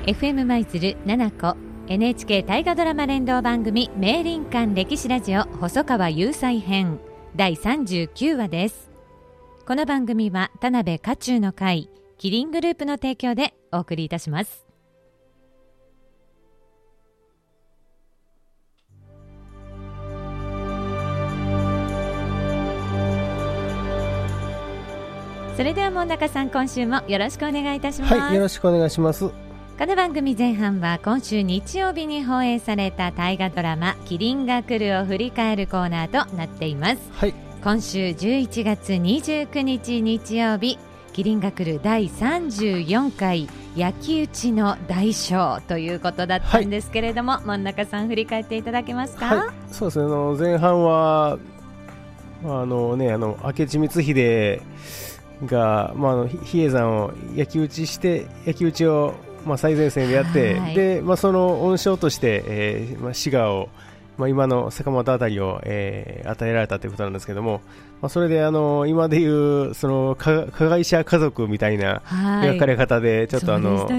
FM 舞鶴7個 NHK 大河ドラマ連動番組名林間歴史ラジオ細川雄斎編第39話です。この番組は田辺家中の会キリングループの提供でお送りいたします。それでは門中さん、今週もよろしくお願いいたします。 はい、よろしくお願いします。 この番組前半は今週日曜日に放映された大河ドラマキリンが来るを振り返るコーナーとなっています。 はい、 今週11月29日日曜日、キリンが来る第34回焼き討ちの大賞ということだったんですけれども、門中さん振り返っていただけますか？ はい、そうですね、前半は明智光秀が、比叡山を焼き討ちを、最前線でやって、でその恩賞として、滋賀を、今の坂本あたりを、与えられたということなんですけども、それで今でいうその加害者家族みたいな描かれ方で、ちょっと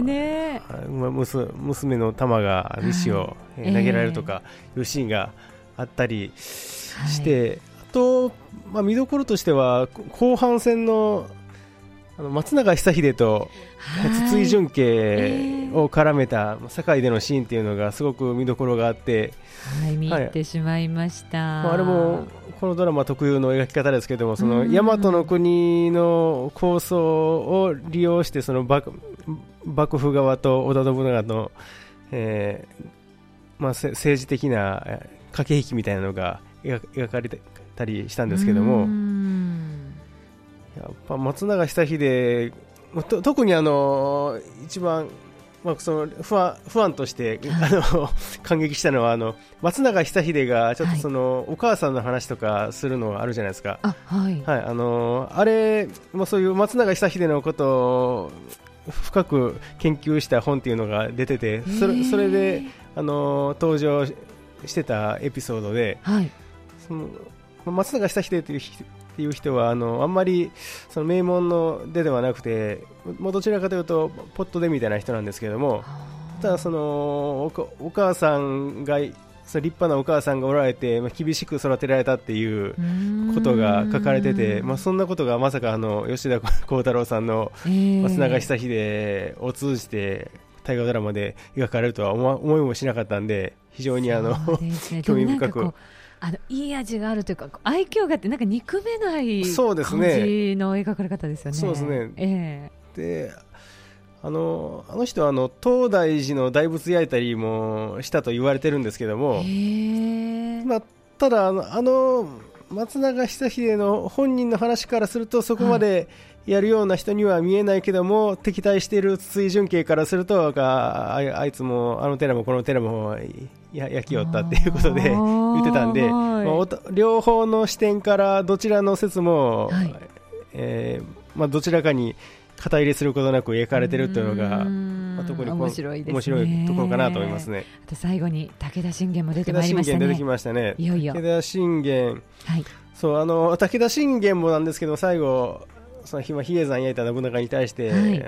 娘の玉が石を投げられるとかいうシーンがあったりして、あと、見どころとしては後半戦の松永久秀と筒井淳慶を絡めた堺でのシーンっていうのがすごく見どころがあって、 見入ってしまいました。 あれもこのドラマ特有の描き方ですけども、その大和の国の構想を利用して、その幕府側と織田信長の、政治的な駆け引きみたいなのが描かれたりしたんですけども、やっぱ松永久秀特に一番、その不安として感激したのは松永久秀がちょっとその、お母さんの話とかするのあるじゃないですか。あれもそういう松永久秀のことを深く研究した本っていうのが出てて、それで登場してたエピソードで、その松永久秀という人はあんまりその名門の出ではなくて、もうどちらかというとポットでみたいな人なんですけども、ただそのお母さんが、その立派なお母さんがおられて、厳しく育てられたっていうことが書かれてて、そんなことがまさか吉田鋼太郎さんの松永久秀を通じて大河ドラマで描かれるとは思いもしなかったんで、非常に興味深く、 いい味があるというか、愛嬌があって、なんか憎めない感じの描かれ方ですよね。 そうですね。であの人は東大寺の大仏焼いたりもしたと言われてるんですけども、ただ松永久秀の本人の話からすると、そこまでやるような人には見えないけども、敵対している筒井淳慶からすると、あいつもあの寺もこの寺も焼きよったっていうことで言ってたんで、両方の視点からどちらの説も、どちらかに肩入れすることなく描かれてるというのが、特に面白いところかなと思いますね。 あと最後に武田信玄も出てまいりましたね。 武田信玄出てきましたね。 いよいよ武田信玄、武田信玄もなんですけど、最後その比叡山焼いた信長に対して、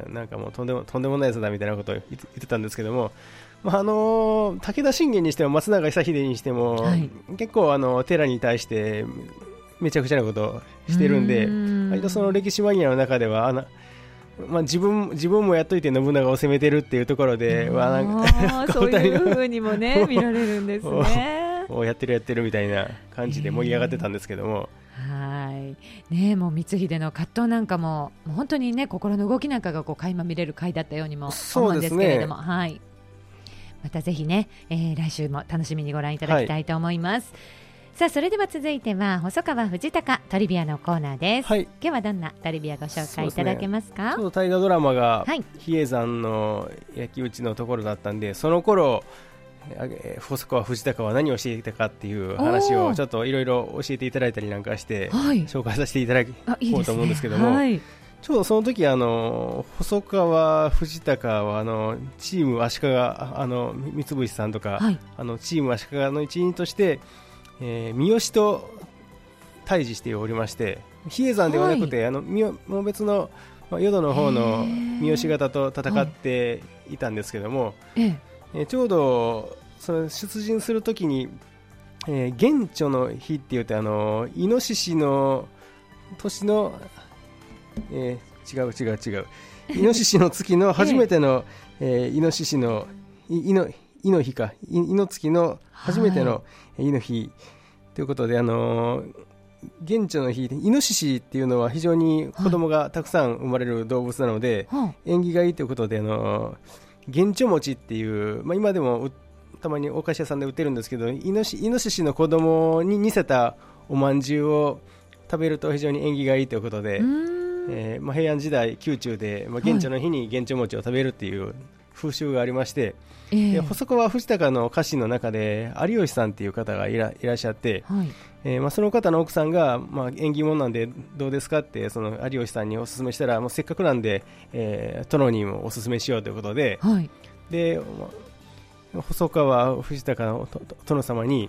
なんかもうとんでもないやつだみたいなことを言ってたんですけども、武田信玄にしても松永久秀にしても、結構寺に対してめちゃくちゃなことをしてるんで、割とその歴史マニアの中では自分もやっといて信長を攻めてるっていうところで、 そういう風にもね見られるんですね。 やってるみたいな感じで盛り上がってたんですけども、 もう光秀の葛藤なんかも本当にね、心の動きなんかが垣間見れる回だったようにも思うんですけれども、またぜひね、来週も楽しみにご覧いただきたいと思います。さあ、それでは続いては細川藤孝トリビアのコーナーです。今日はどんなトリビアご紹介いただけますか？ 大河ドラマが比叡山の焼き討ちのところだったんで、その頃細川藤孝は何をしていたかっていう話をちょっといろいろ教えていただいたりなんかして、紹介させていただこうと思うんですけども、ちょうどその時細川藤孝はチーム足利三菱さんとか、チーム足利の一員として三好と対峙しておりまして、比叡山ではなくて、もう別の淀の方の三好方と戦っていたんですけども、 ちょうどその出陣するときに、元朝の日って言ってイノシシの年の、違うイノシシの月の初めての、イノシシのイの日か、イの月の初めてのイの日ということで、元朝の日、イノシシっていうのは非常に子供がたくさん生まれる動物なので、縁起がいいということで、元朝餅っていう、今でもたまにお菓子屋さんで売ってるんですけど、イノシシの子供に似せたおまんじゅうを食べると非常に縁起がいいということで、平安時代宮中で、元朝の日に元朝餅を食べるっていう風習がありまして、細川藤孝の家臣の中で有吉さんっていう方がいらっしゃって、その方の奥さんが、縁起物なんでどうですかってその有吉さんにお勧めしたら、せっかくなんで、殿にもお勧めしようということで、で細川藤孝の殿様に、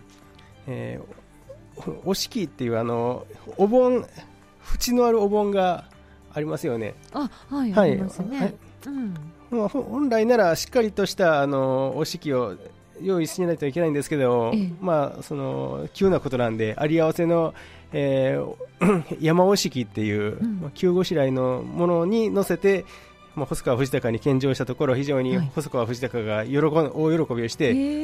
お敷っていうお盆、縁のあるお盆がありますよね。 ありますね。 本来ならしっかりとしたお敷を用意しないといけないんですけど、その急なことなんで、あり合わせの、山お敷っていう、急ごしらえのものに乗せて、細川藤孝に献上したところ、非常に細川藤孝が大喜びをして、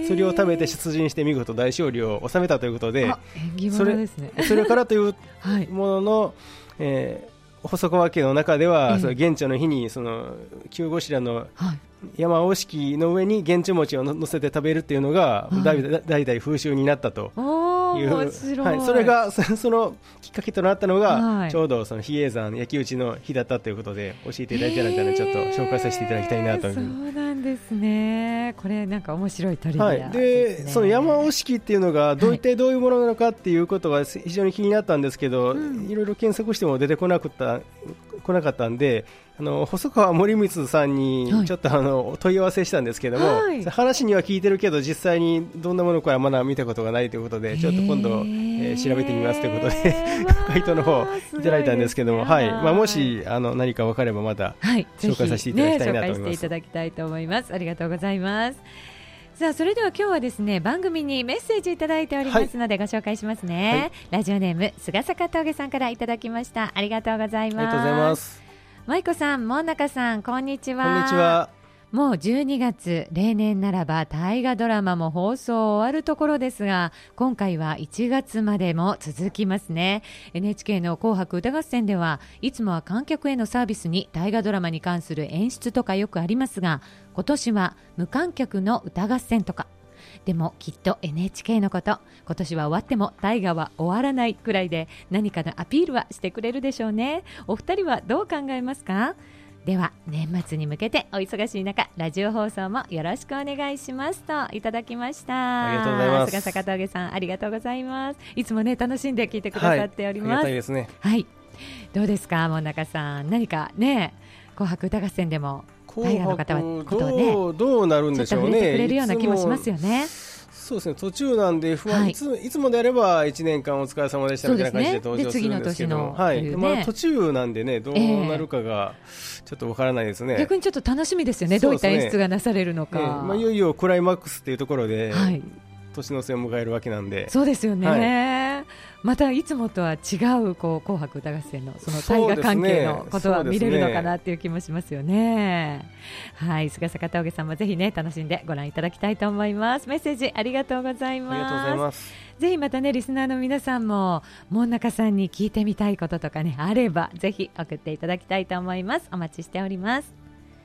それを食べて出陣して見事大勝利を収めたということで、それからというものの、細川家の中では、その元朝の日にその急ごしらの山お敷の上に元朝餅を乗せて食べるっていうのが、代々風習になったという、それがそのきっかけとなったのが、ちょうどその比叡山焼き討ちの日だったということで教えていただいたので、ちょっと紹介させていただきたいなというふうに。 そうなんですね。これなんか面白いトリビアですね。 でその山お敷っていうのが一体どういうものなのかっていうことが非常に気になったんですけど、いろいろ検索しても出てこなかったんで、細川守光さんにちょっと問い合わせしたんですけども、話には聞いてるけど実際にどんなものかはまだ見たことがないということで、ちょっと今度、調べてみますということで回答の方いただいたんですけども、もし何か分かればまた紹介させていただきたいなと思います。 紹介していただきたいと思います。ありがとうございます。さあ、それでは今日はですね、番組にメッセージいただいておりますので、ご紹介しますね。ラジオネーム菅坂峠さんからいただきました。ありがとうございます。 ありがとうございます。 舞子さん、門中さん、こんにちは。 こんにちは。 もう12月、例年ならば大河ドラマも放送終わるところですが、今回は1月までも続きますね。 NHK の紅白歌合戦ではいつもは観客へのサービスに大河ドラマに関する演出とかよくありますが、今年は無観客の歌合戦とか。でもきっと NHK のこと、今年は終わっても大河は終わらないくらいで、何かのアピールはしてくれるでしょうね。お二人はどう考えますか？では年末に向けてお忙しい中、ラジオ放送もよろしくお願いしますといただきました。 ありがとうございます。 菅坂峠さん、ありがとうございます。いつもね、楽しんで聞いてくださっております。 ありがたいですね。 どうですか、門中さん、何かね、紅白歌合戦でも大河の方はことはね、 どうなるんでしょうね。 ちょっと触れてくれるような気もしますよね。 そうですね、途中なんでいつもであれば1年間お疲れ様でしたみたいな感じで登場するんですけど、途中なんでね、どうなるかがちょっとわからないですね。 逆にちょっと楽しみですよね。どういった演出がなされるのか。 いよいよクライマックスっていうところで、年の瀬を迎えるわけなんで。 そうですよね。またいつもとは違う紅白歌合戦のその大河関係のことは見れるのかなっていう気もしますよね。菅坂峠さんもぜひね、楽しんでご覧いただきたいと思います。メッセージありがとうございます。 ありがとうございます。 ぜひまたね、リスナーの皆さんも門中さんに聞いてみたいこととかね、あればぜひ送っていただきたいと思います。お待ちしております。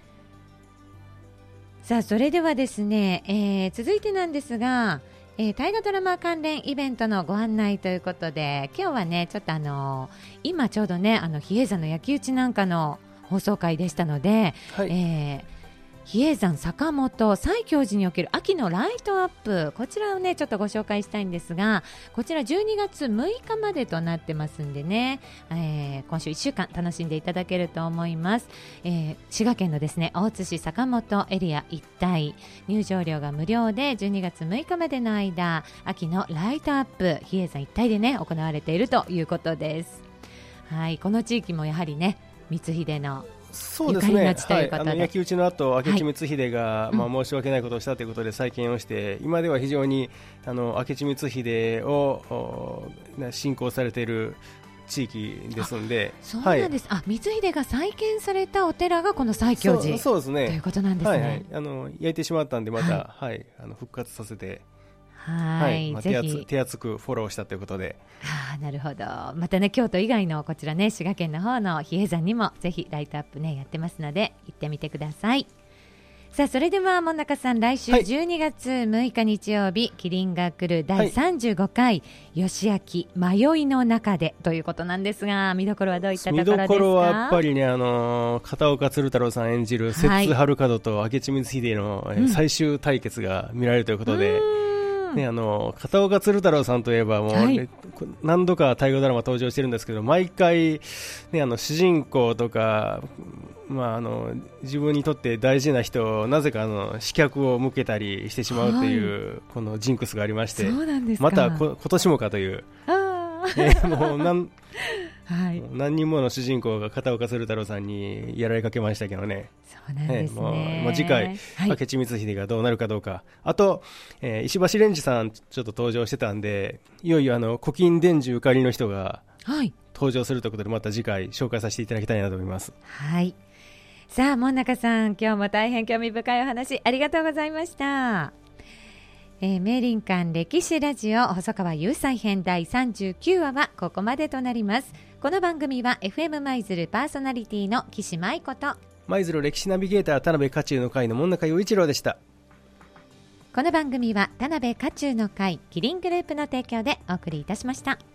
さあ、それではですね、続いてなんですが、大河ドラマ関連イベントのご案内ということで、今日はね、ちょっと今ちょうどね、比叡山の焼き討ちなんかの放送回でしたので、比叡山坂本西教寺における秋のライトアップ、こちらをねちょっとご紹介したいんですが、こちら12月6日までとなってますんでね、今週1週間楽しんでいただけると思います。滋賀県のですね、大津市坂本エリア一帯、入場料が無料で12月6日までの間、秋のライトアップ、比叡山一帯でね行われているということです。この地域もやはりね、光秀のゆかりがちということで、 焼き討ちの後、明智光秀が、申し訳ないことをしたということで再建をして、今では非常に明智光秀を信仰されている地域ですので。 そうなんです、光秀が再建されたお寺がこの西教寺そうですね、 ということなんですね。 焼いてしまったんでまた、復活させて、 手厚くフォローしたということで。 なるほど。またね、京都以外のこちらね、滋賀県の方の比叡山にもぜひライトアップねやってますので行ってみてください。さあ、それでは門中さん、来週12月6日日曜日、キリンが来る第35回義明迷いの中でということなんですが、見どころはどういったところですか？ 見どころはやっぱりね、片岡鶴太郎さん演じる摂津春門と明智光秀の最終対決が見られるということで、片岡鶴太郎さんといえばもう、何度か大河ドラマ登場してるんですけど、毎回、主人公とか、自分にとって大事な人をなぜか刺客を向けたりしてしまうという、このジンクスがありまして、また今年もかという、もう何人もの主人公が片岡鶴太郎さんにやられかけましたけどね。 そうなんですね。 もう次回、明智光秀がどうなるかどうか、あと、石橋蓮司さんちょっと登場してたんで、いよいよ古今伝授ゆかりの人が登場するということで、また次回紹介させていただきたいなと思います。 さあ、門中さん、今日も大変興味深いお話ありがとうございました。明倫館歴史ラジオ細川雄斎編第39話はここまでとなります。この番組は FM 舞鶴パーソナリティの岸舞子と舞鶴歴史ナビゲーター田辺家中の会の門中陽一郎でした。 この番組は田辺家中の会キリングループの提供でお送りいたしました。